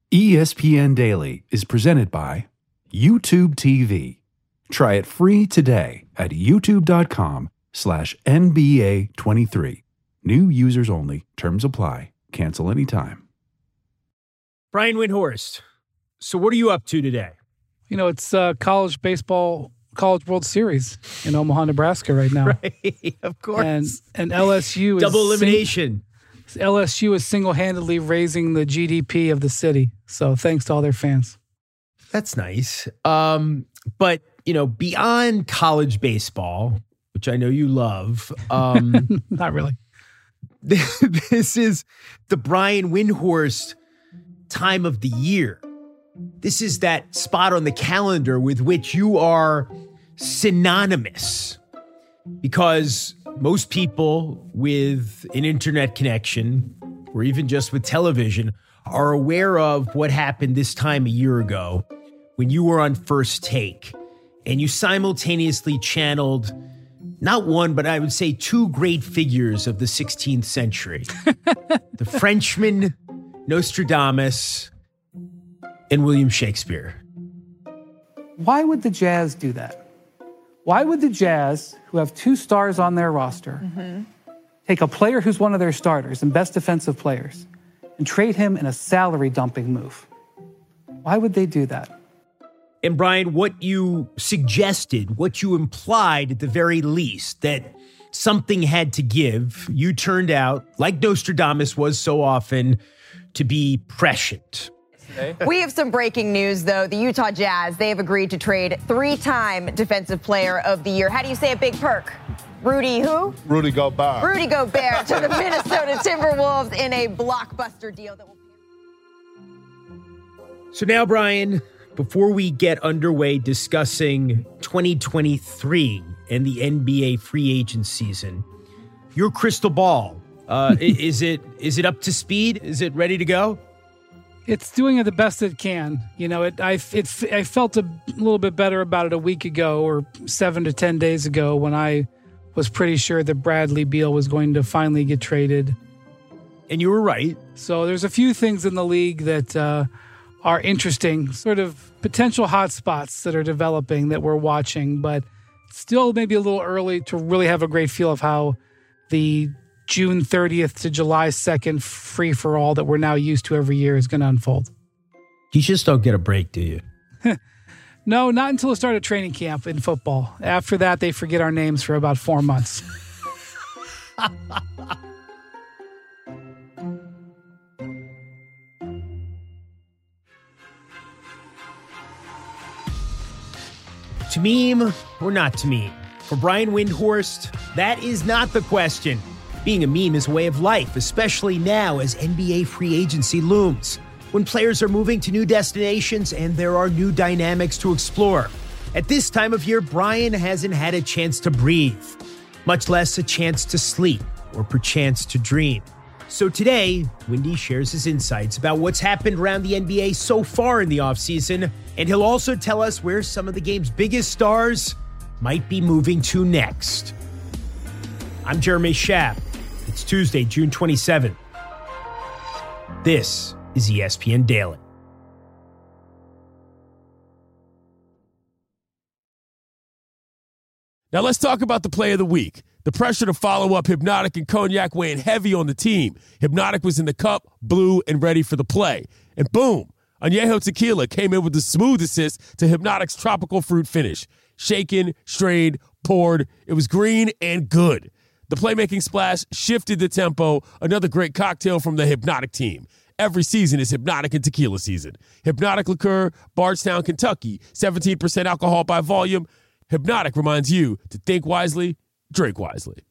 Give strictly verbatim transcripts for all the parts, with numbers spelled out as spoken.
E S P N Daily is presented by YouTube T V. Try it free today at youtube.com slash NBA23. New users only. Terms apply. Cancel anytime. Brian Windhorst, so what are you up to today? You know, it's uh, college baseball, College World Series in Omaha, Nebraska right now. Right, of course. And, and L S U is... Double elimination. Sing- L S U is single-handedly raising the G D P of the city. So thanks to all their fans. That's nice. Um, but, you know, beyond college baseball, which I know you love. Um, Not really. This is the Brian Windhorst time of the year. This is that spot on the calendar with which you are synonymous, because most people with an internet connection or even just with television are aware of what happened this time a year ago when you were on First Take and you simultaneously channeled not one, but I would say two great figures of the sixteenth century. The Frenchman, Nostradamus, and William Shakespeare. Why would the Jazz do that? Why would the Jazz, who have two stars on their roster, mm-hmm. take a player who's one of their starters and best defensive players and trade him in a salary dumping move? Why would they do that? And Brian, what you suggested, what you implied at the very least, that something had to give, you turned out, like Nostradamus was so often, to be prescient. We have some breaking news, though. The Utah Jazz, they have agreed to trade three-time Defensive Player of the Year. How do you say it, Big Perk? Rudy who? Rudy Gobert. Rudy Gobert to the Minnesota Timberwolves in a blockbuster deal that will... So now, Brian, before we get underway discussing twenty twenty-three and the N B A free agent season, your crystal ball, uh, is it is it up to speed? Is it ready to go? It's doing it the best it can. You know, it I it I felt a little bit better about it a week ago or seven to ten days ago when I was pretty sure that Bradley Beal was going to finally get traded. And you were right. So there's a few things in the league that uh, are interesting, sort of potential hot spots that are developing that we're watching, but still maybe a little early to really have a great feel of how the June thirtieth to July second free-for-all that we're now used to every year is going to unfold. You just don't get a break, do you? No, not until the start of training camp in football. After that, they forget our names for about four months. To meme or not to meme? For Brian Windhorst, that is not the question. Being a meme is a way of life, especially now as N B A free agency looms, when players are moving to new destinations and there are new dynamics to explore. At this time of year, Brian hasn't had a chance to breathe, much less a chance to sleep or perchance to dream. So today, Windy shares his insights about what's happened around the N B A so far in the offseason, and he'll also tell us where some of the game's biggest stars might be moving to next. I'm Jeremy Schaap. It's Tuesday, June twenty-seventh. This is E S P N Daily. Now let's talk about the play of the week. The pressure to follow up Hypnotic and Cognac weighing heavy on the team. Hypnotic was in the cup, blue, and ready for the play. And boom, Añejo Tequila came in with the smooth assist to Hypnotic's tropical fruit finish. Shaken, strained, poured. It was green and good. The playmaking splash shifted the tempo. Another great cocktail from the Hypnotic team. Every season is Hypnotic and Tequila season. Hypnotic Liqueur, Bardstown, Kentucky. seventeen percent alcohol by volume. Hypnotic reminds you to think wisely, drink wisely.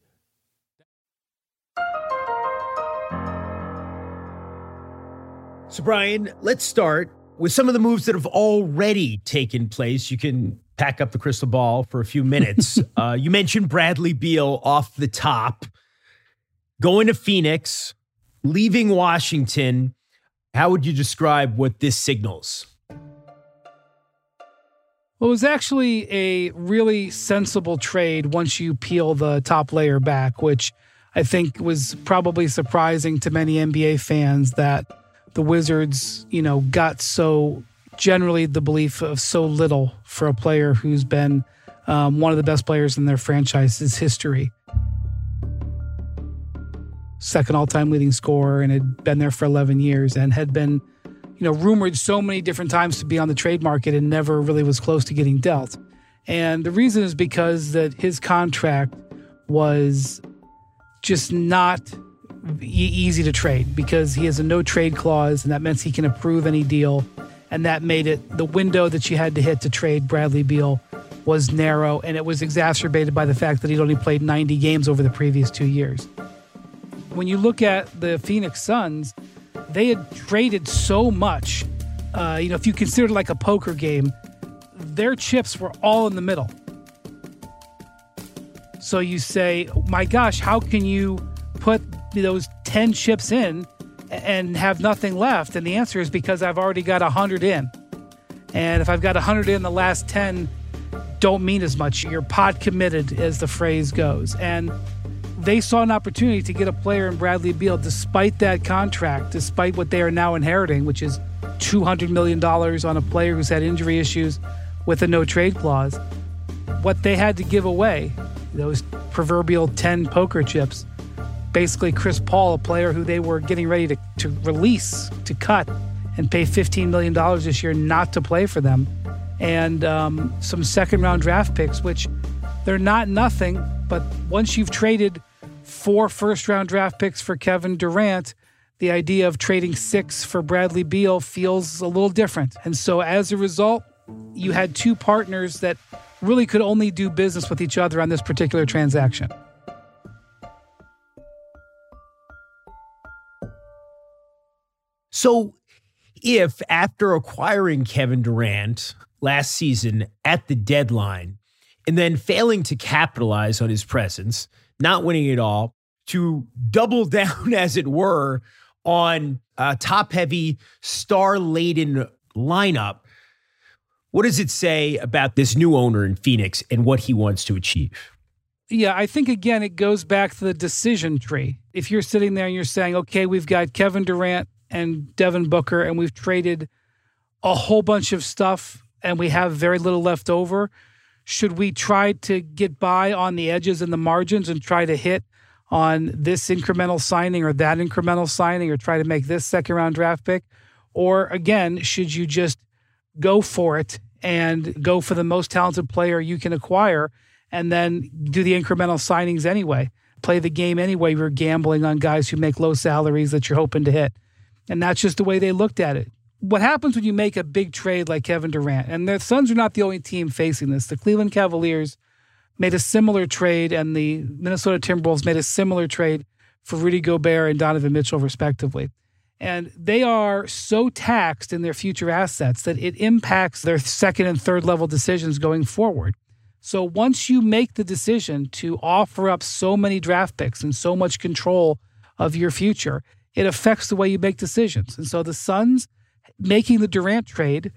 So, Brian, let's start with some of the moves that have already taken place. You can pack up the crystal ball for a few minutes. uh, you mentioned Bradley Beal off the top, going to Phoenix, leaving Washington. How would you describe what this signals? Well, it was actually a really sensible trade once you peel the top layer back, which I think was probably surprising to many N B A fans that the Wizards, you know, got so generally the belief of so little for a player who's been um, one of the best players in their franchise's history. Second all-time leading scorer, and had been there for eleven years and had been, you know, rumored so many different times to be on the trade market and never really was close to getting dealt. And the reason is because that his contract was just not e- easy to trade, because he has a no-trade clause, and that means he can approve any deal. And that made it, the window that you had to hit to trade Bradley Beal was narrow, and it was exacerbated by the fact that he'd only played ninety games over the previous two years. When you look at the Phoenix Suns, they had traded so much. Uh, you know, if you consider it like a poker game, their chips were all in the middle. So you say, my gosh, how can you put those ten chips in and have nothing left? And the answer is because I've already got one hundred in. And if I've got one hundred in, the last ten don't mean as much. You're pot committed, as the phrase goes. And they saw an opportunity to get a player in Bradley Beal despite that contract, despite what they are now inheriting, which is two hundred million dollars on a player who's had injury issues with a no-trade clause. What they had to give away, those proverbial ten poker chips, basically Chris Paul, a player who they were getting ready to, to release, to cut, and pay fifteen million dollars this year not to play for them, and um, some second-round draft picks, which they're not nothing, but once you've traded four first-round draft picks for Kevin Durant, the idea of trading six for Bradley Beal feels a little different. And so as a result, you had two partners that really could only do business with each other on this particular transaction. So if after acquiring Kevin Durant last season at the deadline and then failing to capitalize on his presence, not winning it all, to double down, as it were, on a top-heavy, star-laden lineup, what does it say about this new owner in Phoenix and what he wants to achieve? Yeah, I think, again, it goes back to the decision tree. If you're sitting there and you're saying, okay, we've got Kevin Durant and Devin Booker, and we've traded a whole bunch of stuff, and we have very little left over, should we try to get by on the edges and the margins and try to hit on this incremental signing or that incremental signing, or try to make this second-round draft pick? Or, again, should you just go for it and go for the most talented player you can acquire and then do the incremental signings anyway? Play the game anyway. You're gambling on guys who make low salaries that you're hoping to hit. And that's just the way they looked at it. What happens when you make a big trade like Kevin Durant? And the Suns are not the only team facing this. The Cleveland Cavaliers made a similar trade, and the Minnesota Timberwolves made a similar trade for Rudy Gobert and Donovan Mitchell, respectively. And they are so taxed in their future assets that it impacts their second and third level decisions going forward. So once you make the decision to offer up so many draft picks and so much control of your future, it affects the way you make decisions. And so the Suns making the Durant trade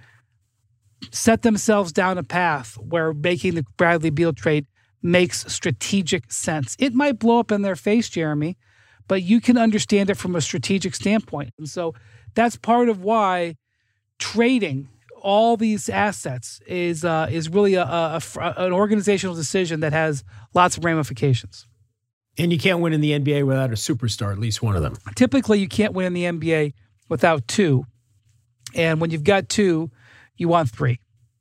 set themselves down a path where making the Bradley Beal trade makes strategic sense. It might blow up in their face, Jeremy, but you can understand it from a strategic standpoint. And so that's part of why trading all these assets is uh, is really a, a, a, an organizational decision that has lots of ramifications. And you can't win in the N B A without a superstar, at least one of them. Typically, you can't win in the N B A without two. And when you've got two, you want three.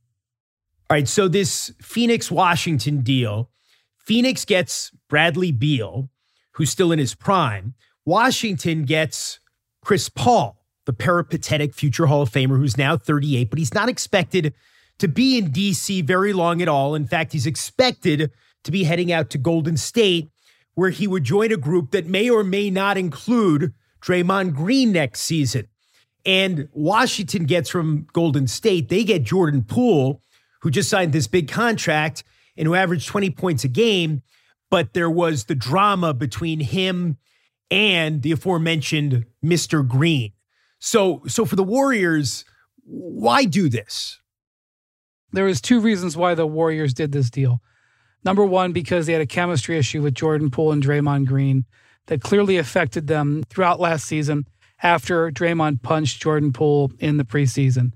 All right, so this Phoenix-Washington deal, Phoenix gets Bradley Beal, who's still in his prime. Washington gets Chris Paul, the peripatetic future Hall of Famer who's now thirty-eight, but he's not expected to be in D C very long at all. In fact, he's expected to be heading out to Golden State, where he would join a group that may or may not include Draymond Green next season. And Washington gets from Golden State, they get Jordan Poole, who just signed this big contract and who averaged twenty points a game. But there was the drama between him and the aforementioned Mister Green. So, so for the Warriors, why do this? There was two reasons why the Warriors did this deal. Number one, because they had a chemistry issue with Jordan Poole and Draymond Green that clearly affected them throughout last season after Draymond punched Jordan Poole in the preseason.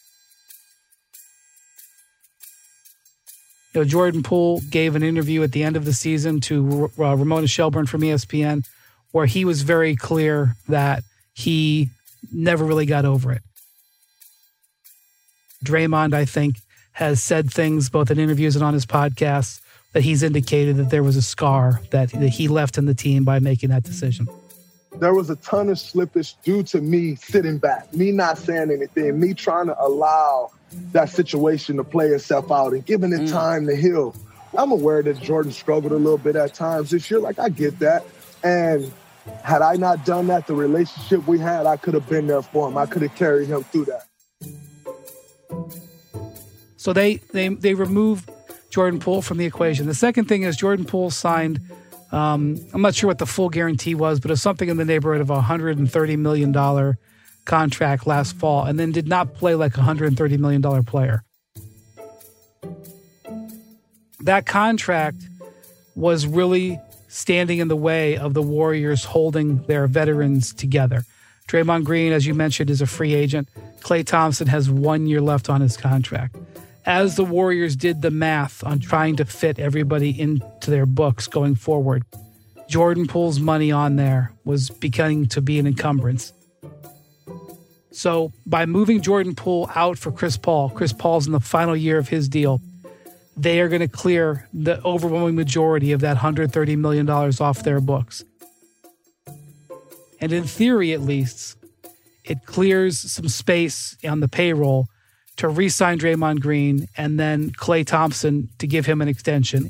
You know, Jordan Poole gave an interview at the end of the season to uh, Ramona Shelburne from E S P N, where he was very clear that he never really got over it. Draymond, I think, has said things both in interviews and on his podcasts that he's indicated that there was a scar that, that he left in the team by making that decision. There was a ton of slippage due to me sitting back, me not saying anything, me trying to allow that situation to play itself out and giving it mm. time to heal. I'm aware that Jordan struggled a little bit at times this year. Like, I get that. And had I not done that, the relationship we had, I could have been there for him. I could have carried him through that. So they they they removed Jordan Poole from the equation. The second thing is Jordan Poole signed, um, I'm not sure what the full guarantee was, but it was something in the neighborhood of a one hundred thirty million dollars contract last fall, and then did not play like a one hundred thirty million dollars player. That contract was really standing in the way of the Warriors holding their veterans together. Draymond Green, as you mentioned, is a free agent. Klay Thompson has one year left on his contract. As the Warriors did the math on trying to fit everybody into their books going forward, Jordan Poole's money on there was beginning to be an encumbrance. So by moving Jordan Poole out for Chris Paul, Chris Paul's in the final year of his deal, they are going to clear the overwhelming majority of that one hundred thirty million dollars off their books. And in theory, at least, it clears some space on the payroll to re-sign Draymond Green and then Klay Thompson to give him an extension.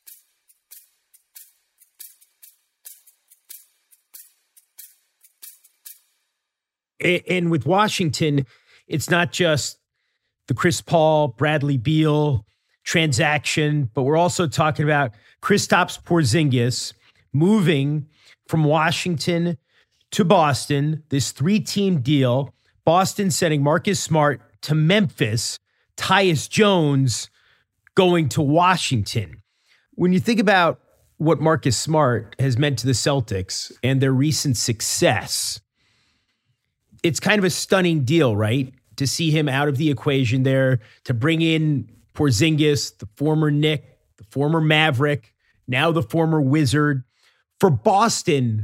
And with Washington, it's not just the Chris Paul, Bradley Beal transaction, but we're also talking about Kristaps Porzingis moving from Washington to Boston, this three-team deal. Boston sending Marcus Smart to Memphis, Tyus Jones going to Washington. When you think about what Marcus Smart has meant to the Celtics and their recent success, it's kind of a stunning deal, right? To see him out of the equation there, to bring in Porzingis, the former Knick, the former Maverick, now the former Wizard. For Boston,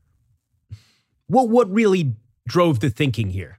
what what really drove the thinking here?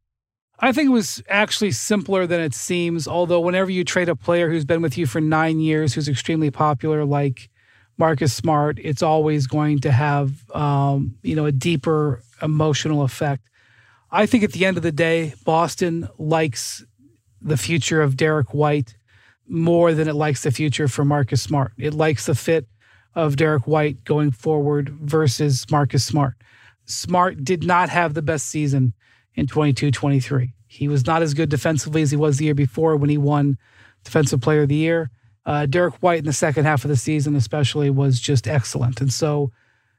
I think it was actually simpler than it seems, although whenever you trade a player who's been with you for nine years, who's extremely popular like Marcus Smart, it's always going to have um, you know, a deeper emotional effect. I think at the end of the day, Boston likes the future of Derek White more than it likes the future for Marcus Smart. It likes the fit of Derek White going forward versus Marcus Smart. Smart did not have the best season in twenty-two twenty-three. He was not as good defensively as he was the year before when he won Defensive Player of the Year. Uh, Derek White in the second half of the season especially was just excellent. And so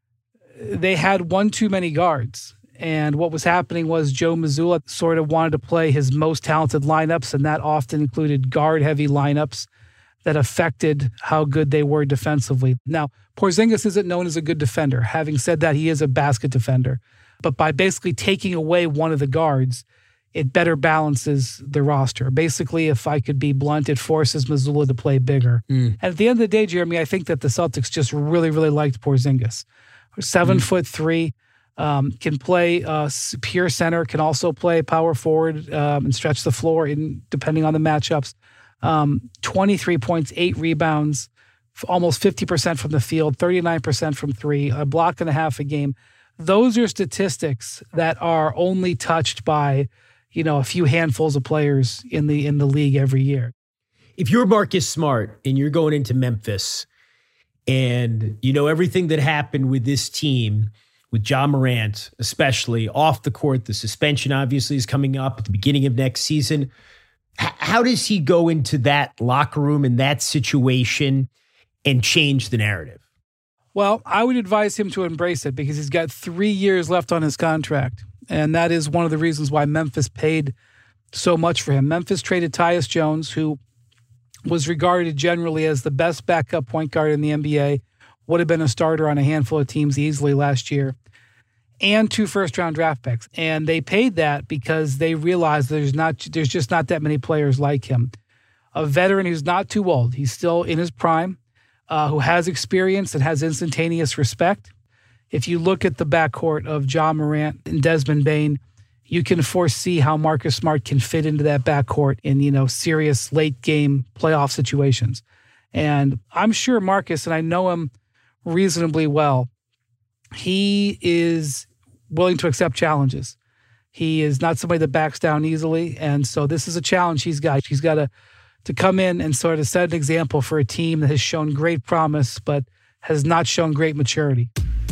they had one too many guards. And what was happening was Joe Mazzulla sort of wanted to play his most talented lineups, and that often included guard-heavy lineups that affected how good they were defensively. Now, Porzingis isn't known as a good defender. Having said that, he is a basket defender. But by basically taking away one of the guards, it better balances the roster. Basically, if I could be blunt, it forces Mazzulla to play bigger. Mm. And at the end of the day, Jeremy, I think that the Celtics just really, really liked Porzingis. Seven mm. foot three. Um, can play uh, pure center, can also play power forward um, and stretch the floor in depending on the matchups. Um, twenty-three points, eight rebounds, almost fifty percent from the field, thirty-nine percent from three, a block and a half a game. Those are statistics that are only touched by, you know, a few handfuls of players in the in the league every year. If you're Marcus Smart and you're going into Memphis and you know everything that happened with this team, with Ja Morant, especially off the court, the suspension obviously is coming up at the beginning of next season. H- how does he go into that locker room and that situation and change the narrative? Well, I would advise him to embrace it because he's got three years left on his contract. And that is one of the reasons why Memphis paid so much for him. Memphis traded Tyus Jones, who was regarded generally as the best backup point guard in the N B A, would have been a starter on a handful of teams easily last year. and two first-round draft picks. And they paid that because they realized there's not there's just not that many players like him. A veteran who's not too old. He's still in his prime, uh, who has experience and has instantaneous respect. If you look at the backcourt of Ja Morant and Desmond Bane, you can foresee how Marcus Smart can fit into that backcourt in, you know, serious late-game playoff situations. And I'm sure Marcus, and I know him reasonably well, he is willing to accept challenges. He is not somebody that backs down easily, and so this is a challenge he's got. He's got to, to come in and sort of set an example for a team that has shown great promise but has not shown great maturity.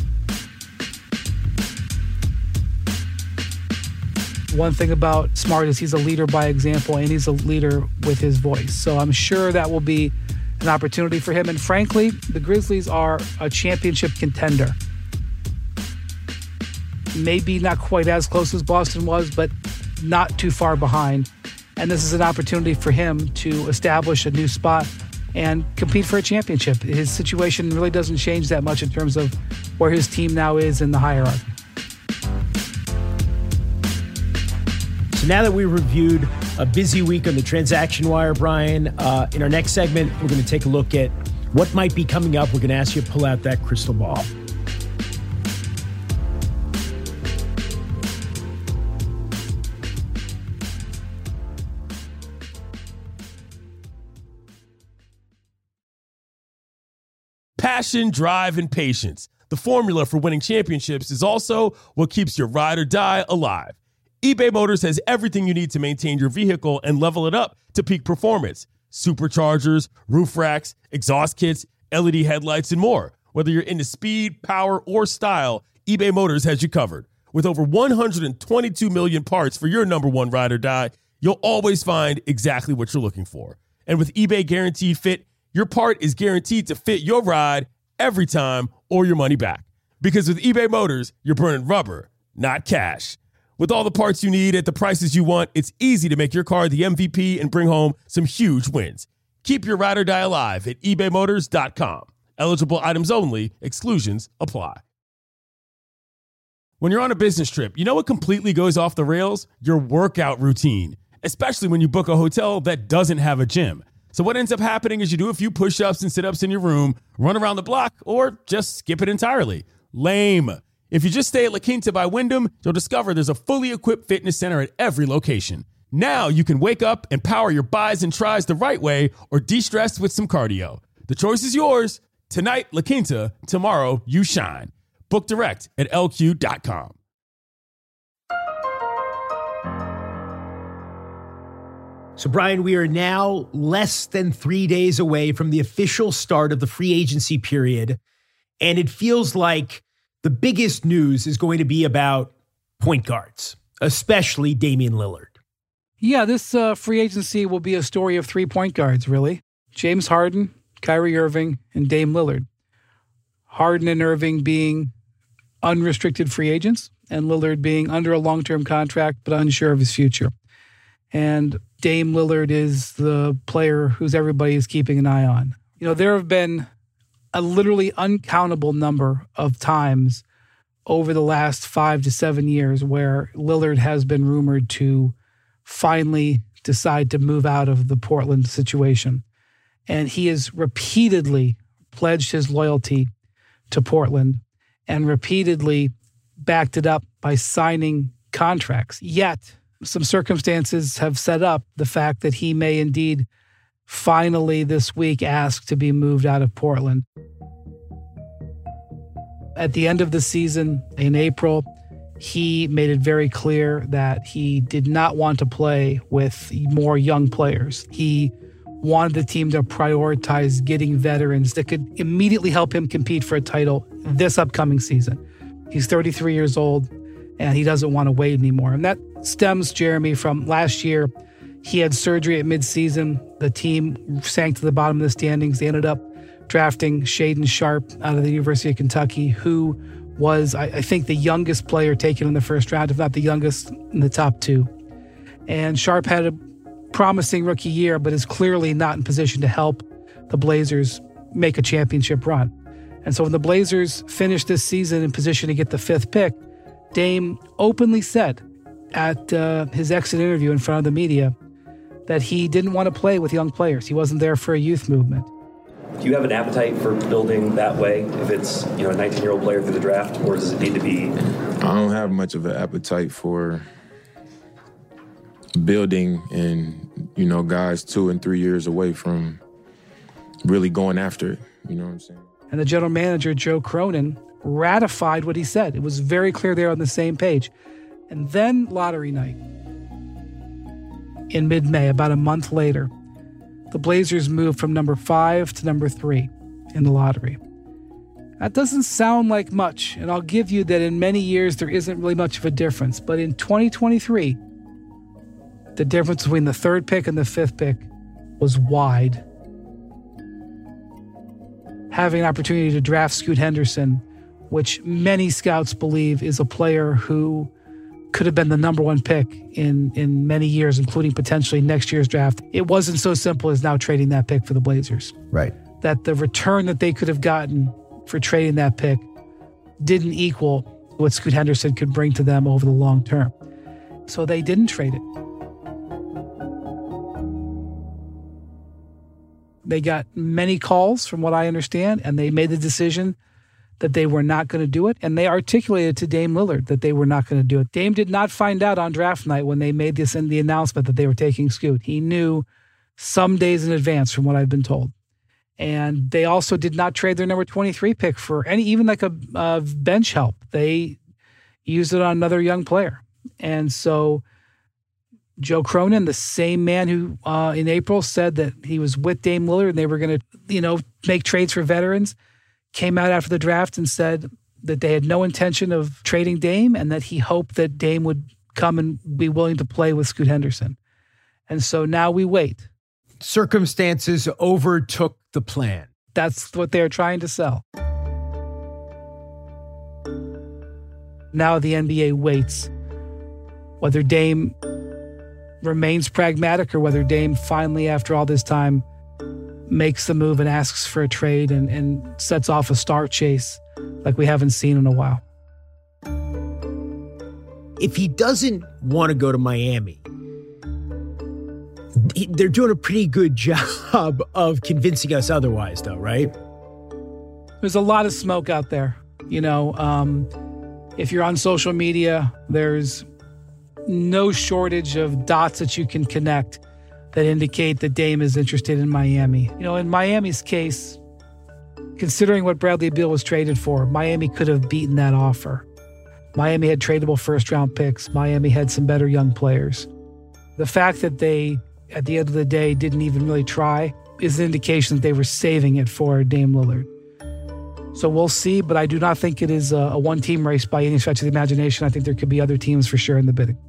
One thing about Smart is he's a leader by example, and he's a leader with his voice. So I'm sure that will be an opportunity for him. And frankly, the Grizzlies are a championship contender. Maybe not quite as close as Boston was, but not too far behind. And this is an opportunity for him to establish a new spot and compete for a championship. His situation really doesn't change that much in terms of where his team now is in the hierarchy. So now that we reviewed a busy week on the transaction wire, Brian, uh, in our next segment, we're going to take a look at what might be coming up. We're going to ask you to pull out that crystal ball. Passion, drive, and patience. The formula for winning championships is also what keeps your ride or die alive. eBay Motors has everything you need to maintain your vehicle and level it up to peak performance. Superchargers, roof racks, exhaust kits, L E D headlights, and more. Whether you're into speed, power, or style, eBay Motors has you covered. With over one hundred twenty-two million parts for your number one ride or die, you'll always find exactly what you're looking for. And with eBay Guaranteed Fit, your part is guaranteed to fit your ride every time or your money back. Because with eBay Motors, you're burning rubber, not cash. With all the parts you need at the prices you want, it's easy to make your car the M V P and bring home some huge wins. Keep your ride or die alive at ebay motors dot com. Eligible items only. Exclusions apply. When you're on a business trip, you know what completely goes off the rails? Your workout routine, especially when you book a hotel that doesn't have a gym. So what ends up happening is you do a few push-ups and sit-ups in your room, run around the block, or just skip it entirely. Lame. If you just stay at La Quinta by Wyndham, you'll discover there's a fully equipped fitness center at every location. Now you can wake up and power your buys and tries the right way or de-stress with some cardio. The choice is yours. Tonight, La Quinta. Tomorrow, you shine. Book direct at L Q dot com. So, Brian, we are now less than three days away from the official start of the free agency period, and it feels like the biggest news is going to be about point guards, especially Damian Lillard. Yeah, this uh, free agency will be a story of three point guards, really. James Harden, Kyrie Irving, and Dame Lillard. Harden and Irving being unrestricted free agents, and Lillard being under a long-term contract but unsure of his future. And Dame Lillard is the player who's everybody is keeping an eye on. You know, there have been a literally uncountable number of times over the last five to seven years where Lillard has been rumored to finally decide to move out of the Portland situation. And he has repeatedly pledged his loyalty to Portland and repeatedly backed it up by signing contracts. Yet, some circumstances have set up the fact that he may indeed finally this week ask to be moved out of Portland. At the end of the season in April, he made it very clear that he did not want to play with more young players. He wanted the team to prioritize getting veterans that could immediately help him compete for a title this upcoming season. He's thirty-three years old, and he doesn't want to wait anymore. And that stems, Jeremy, from last year. He had surgery at midseason. The team sank to the bottom of the standings. They ended up drafting Shaedon Sharpe out of the University of Kentucky, who was, I, I think, the youngest player taken in the first round, if not the youngest in the top two. And Sharpe had a promising rookie year, but is clearly not in position to help the Blazers make a championship run. And so when the Blazers finished this season in position to get the fifth pick, Dame openly said at uh, his exit interview in front of the media that he didn't want to play with young players. He wasn't there for a youth movement. Do you have an appetite for building that way if it's, you know, a nineteen-year-old player through the draft, or does it need to be? I don't have much of an appetite for building and, you know, guys two and three years away from really going after it. You know what I'm saying? And the general manager, Joe Cronin, ratified what he said. It was very clear they're on the same page. And then lottery night in mid-May, about a month later, the Blazers moved from number five to number three in the lottery. That doesn't sound like much, and I'll give you that in many years there isn't really much of a difference. But in twenty twenty-three, the difference between the third pick and the fifth pick was wide. Having an opportunity to draft Scoot Henderson, which many scouts believe is a player who could have been the number one pick in, in many years, including potentially next year's draft. It wasn't so simple as now trading that pick for the Blazers. Right. That the return that they could have gotten for trading that pick didn't equal what Scoot Henderson could bring to them over the long term. So they didn't trade it. They got many calls, from what I understand, and they made the decision that they were not going to do it, and they articulated to Dame Lillard that they were not going to do it. Dame did not find out on draft night when they made this in the announcement that they were taking Scoot. He knew some days in advance, from what I've been told. And they also did not trade their number twenty-three pick for any, even like a, a bench help. They used it on another young player. And so Joe Cronin, the same man who uh, in April said that he was with Dame Lillard and they were going to, you know, make trades for veterans, came out after the draft and said that they had no intention of trading Dame and that he hoped that Dame would come and be willing to play with Scoot Henderson. And so now we wait. Circumstances overtook the plan. That's what they're trying to sell. Now the N B A waits whether Dame remains pragmatic or whether Dame finally, after all this time, makes the move and asks for a trade and, and sets off a star chase like we haven't seen in a while. If he doesn't want to go to Miami, he, they're doing a pretty good job of convincing us otherwise, though, right? There's a lot of smoke out there. You know, um, if you're on social media, there's no shortage of dots that you can connect that indicate that Dame is interested in Miami. You know, in Miami's case, considering what Bradley Beal was traded for, Miami could have beaten that offer. Miami had tradable first-round picks. Miami had some better young players. The fact that they, at the end of the day, didn't even really try is an indication that they were saving it for Dame Lillard. So we'll see, but I do not think it is a, a one-team race by any stretch of the imagination. I think there could be other teams for sure in the bidding.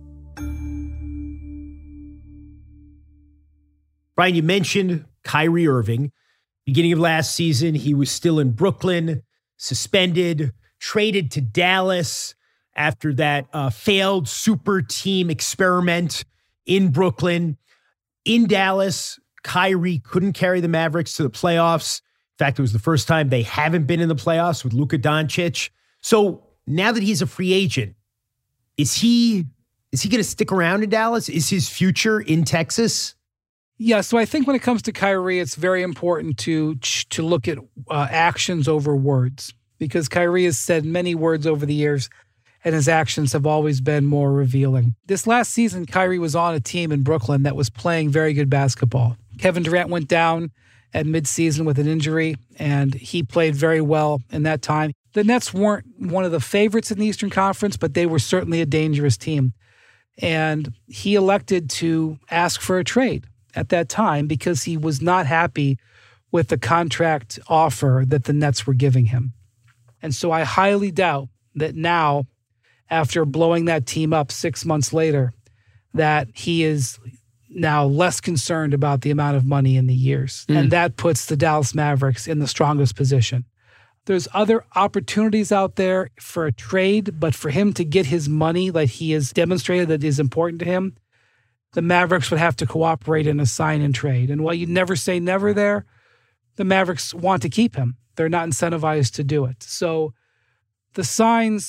Brian, you mentioned Kyrie Irving. Beginning of last season, he was still in Brooklyn, suspended, traded to Dallas after that uh, failed super team experiment in Brooklyn. In Dallas, Kyrie couldn't carry the Mavericks to the playoffs. In fact, it was the first time they haven't been in the playoffs with Luka Doncic. So now that he's a free agent, is he is he going to stick around in Dallas? Is his future in Texas? Yeah, so I think when it comes to Kyrie, it's very important to to look at uh, actions over words, because Kyrie has said many words over the years, and his actions have always been more revealing. This last season, Kyrie was on a team in Brooklyn that was playing very good basketball. Kevin Durant went down at midseason with an injury, and he played very well in that time. The Nets weren't one of the favorites in the Eastern Conference, but they were certainly a dangerous team. And he elected to ask for a trade at that time because he was not happy with the contract offer that the Nets were giving him. And so I highly doubt that now, after blowing that team up six months later, that he is now less concerned about the amount of money in the years. Mm. And that puts the Dallas Mavericks in the strongest position. There's other opportunities out there for a trade, but for him to get his money like he has demonstrated that is important to him, the Mavericks would have to cooperate in a sign and trade. And while you never say never there, the Mavericks want to keep him. They're not incentivized to do it. So the signs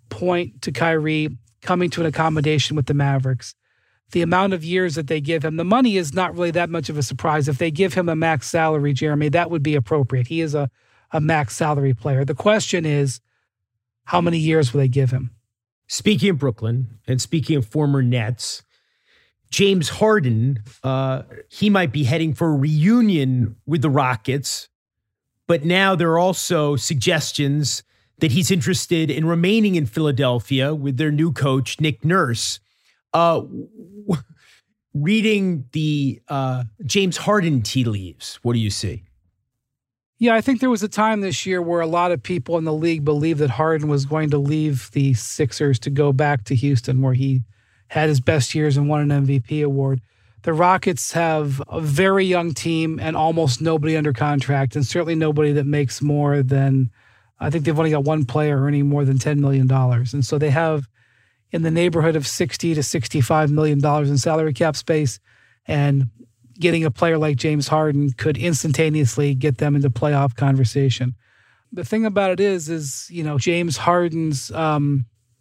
point to Kyrie coming to an accommodation with the Mavericks. The amount of years that they give him, the money is not really that much of a surprise. If they give him a max salary, Jeremy, that would be appropriate. He is a, a max salary player. The question is, how many years will they give him? Speaking of Brooklyn and speaking of former Nets, James Harden, uh, he might be heading for a reunion with the Rockets, but now there are also suggestions that he's interested in remaining in Philadelphia with their new coach, Nick Nurse. Uh, w- reading the uh, James Harden tea leaves, what do you see? Yeah, I think there was a time this year where a lot of people in the league believed that Harden was going to leave the Sixers to go back to Houston, where he had his best years and won an M V P award. The Rockets have a very young team and almost nobody under contract, and certainly nobody that makes more than, I think they've only got one player earning more than ten million dollars. And so they have in the neighborhood of sixty to sixty-five million dollars in salary cap space, and getting a player like James Harden could instantaneously get them into playoff conversation. The thing about it is, is, you know, James Harden's, um,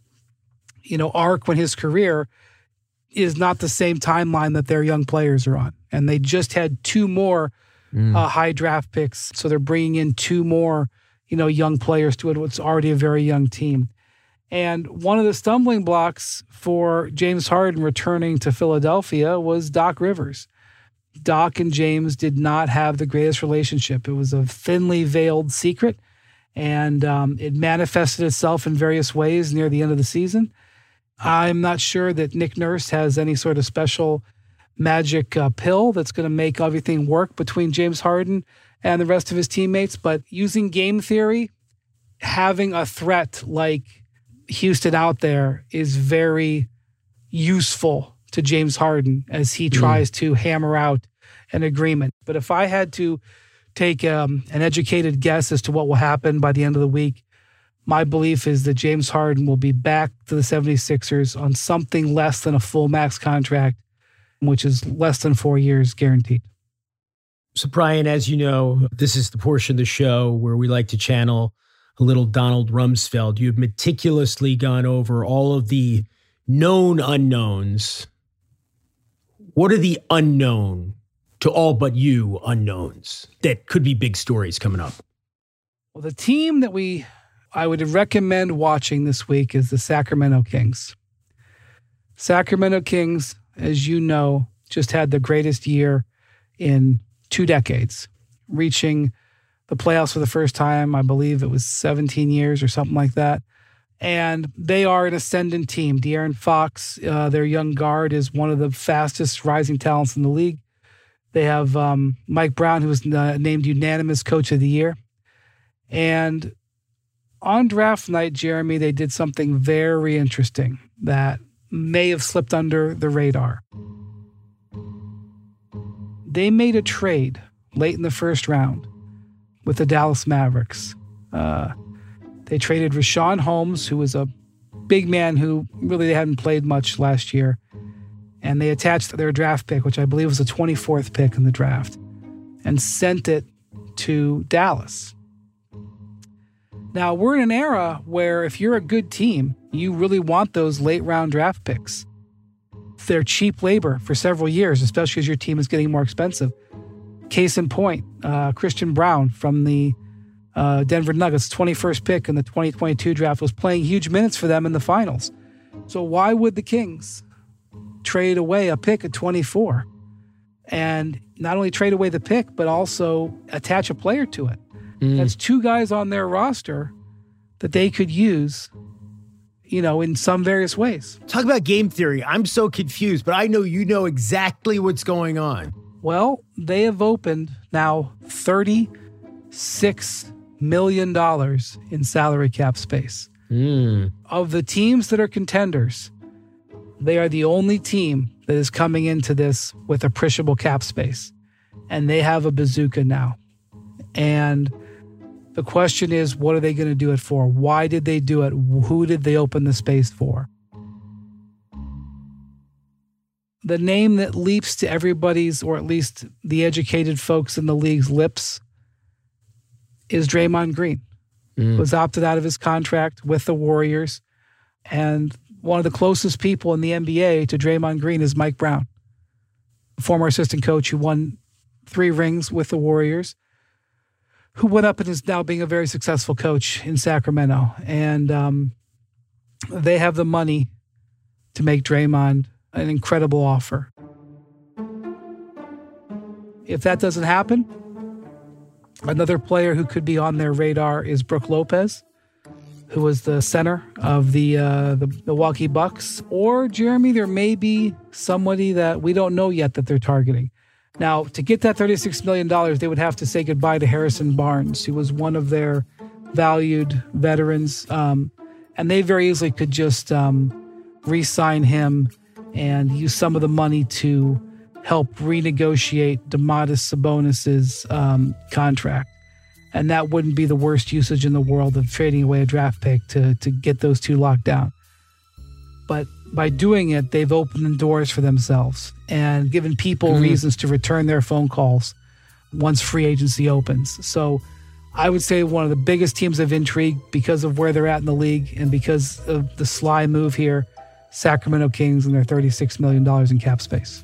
you know, arc when his career is not the same timeline that their young players are on. And they just had two more mm. uh, high draft picks. So they're bringing in two more, you know, young players to it. What's already a very young team. And one of the stumbling blocks for James Harden returning to Philadelphia was Doc Rivers. Doc and James did not have the greatest relationship. It was a thinly veiled secret, and um, it manifested itself in various ways near the end of the season. I'm not sure that Nick Nurse has any sort of special magic uh, pill that's going to make everything work between James Harden and the rest of his teammates, but using game theory, having a threat like Houston out there is very useful to James Harden as he tries mm. to hammer out an agreement. But if I had to take um, an educated guess as to what will happen by the end of the week, my belief is that James Harden will be back to the seventy-sixers on something less than a full max contract, which is less than four years guaranteed. So, Brian, as you know, this is the portion of the show where we like to channel a little Donald Rumsfeld. You've meticulously gone over all of the known unknowns. What are the unknown to all but you unknowns that could be big stories coming up? Well, the team that we I would recommend watching this week is the Sacramento Kings. Sacramento Kings, as you know, just had the greatest year in two decades, reaching the playoffs for the first time. I believe it was seventeen years or something like that. And they are an ascendant team. De'Aaron Fox, uh, their young guard, is one of the fastest rising talents in the league. They have um, Mike Brown, who was uh, named unanimous coach of the year. And on draft night, Jeremy, they did something very interesting that may have slipped under the radar. They made a trade late in the first round with the Dallas Mavericks. Uh, they traded Richaun Holmes, who was a big man who really they hadn't played much last year, and they attached their draft pick, which I believe was the twenty-fourth pick in the draft, and sent it to Dallas. Now, we're in an era where if you're a good team, you really want those late-round draft picks. They're cheap labor for several years, especially as your team is getting more expensive. Case in point, uh, Christian Braun from the uh, Denver Nuggets, twenty-first pick in the twenty twenty-two draft, was playing huge minutes for them in the finals. So why would the Kings trade away a pick at twenty-four and not only trade away the pick, but also attach a player to it? Mm. That's two guys on their roster that they could use, you know, in some various ways. Talk about game theory. I'm so confused, but I know you know exactly what's going on. Well, they have opened now thirty-six million dollars in salary cap space. Mm. Of the teams that are contenders, they are the only team that is coming into this with appreciable cap space. And they have a bazooka now. And the question is, what are they going to do it for? Why did they do it? Who did they open the space for? The name that leaps to everybody's, or at least the educated folks in the league's lips, is Draymond Green. Mm. Was opted out of his contract with the Warriors And one of the closest people in the N B A to Draymond Green is Mike Brown, former assistant coach who won three rings with the Warriors, who went up and is now being a very successful coach in Sacramento. And um, they have the money to make Draymond an incredible offer. If that doesn't happen, another player who could be on their radar is Brook Lopez, who was the center of the uh, the Milwaukee Bucks. Or, Jeremy, there may be somebody that we don't know yet that they're targeting. Now, to get that thirty-six million dollars, they would have to say goodbye to Harrison Barnes, who was one of their valued veterans. Um, and they very easily could just um, re-sign him and use some of the money to help renegotiate Domantas Sabonis's um, contract. And that wouldn't be the worst usage in the world of trading away a draft pick to, to get those two locked down. But by doing it, they've opened the doors for themselves and given people mm-hmm. reasons to return their phone calls once free agency opens. So I would say one of the biggest teams of intrigue because of where they're at in the league and because of the sly move here, Sacramento Kings and their thirty-six million dollars in cap space.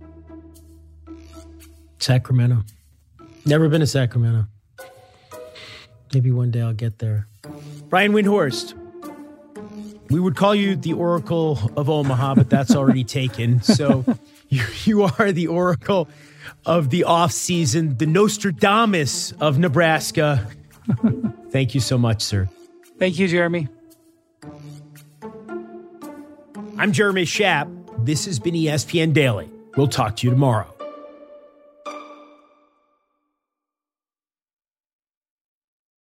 Sacramento. Never been to Sacramento. Maybe one day I'll get there. Brian Windhorst. We would call you the Oracle of Omaha, but that's already taken. So you, you are the Oracle of the offseason, the Nostradamus of Nebraska. Thank you so much, sir. Thank you, Jeremy. I'm Jeremy Schaap. This has been E S P N Daily. We'll talk to you tomorrow.